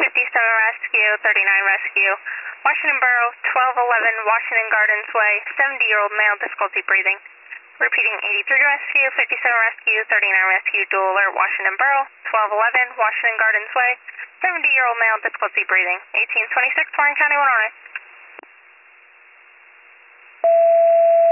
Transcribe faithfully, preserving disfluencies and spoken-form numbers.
fifty-seven Rescue, thirty-nine Rescue. Washington Borough, twelve eleven Washington Gardens Way, seventy-year-old male, difficulty breathing. Repeating, eighty-three Rescue, fifty-seven Rescue, thirty-nine Rescue, dual alert, Washington Borough, twelve eleven Washington Gardens Way, seventy-year-old male, difficulty breathing. eighteen twenty-six, Warren County, one oh nine.